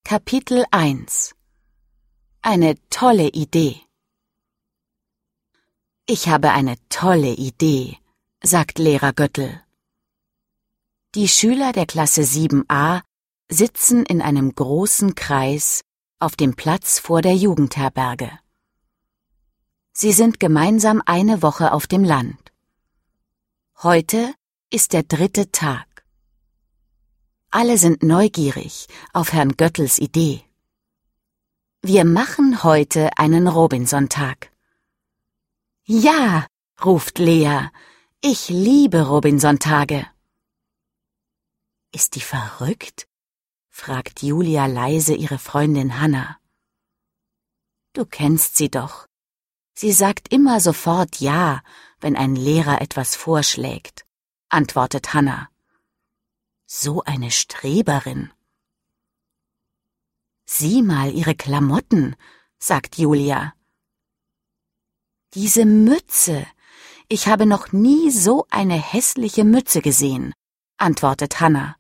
Kapitel 1 Eine tolle Idee. Ich habe eine tolle Idee, sagt Lehrer Göttl. Die Schüler der Klasse 7a sitzen in einem großen Kreis auf dem Platz vor der Jugendherberge. Sie sind gemeinsam eine Woche auf dem Land. Heute ist der 3. Tag. Alle sind neugierig auf Herrn Göttls Idee. Wir machen heute einen Robinson-Tag. Ja, ruft Lea, ich liebe Robinson-Tage. Ist die verrückt? Fragt Julia leise ihre Freundin Hannah. Du kennst sie doch. Sie sagt immer sofort ja, wenn ein Lehrer etwas vorschlägt, antwortet Hannah. So eine Streberin. Sieh mal ihre Klamotten, sagt Julia. Diese Mütze. Ich habe noch nie so eine hässliche Mütze gesehen, antwortet Hannah.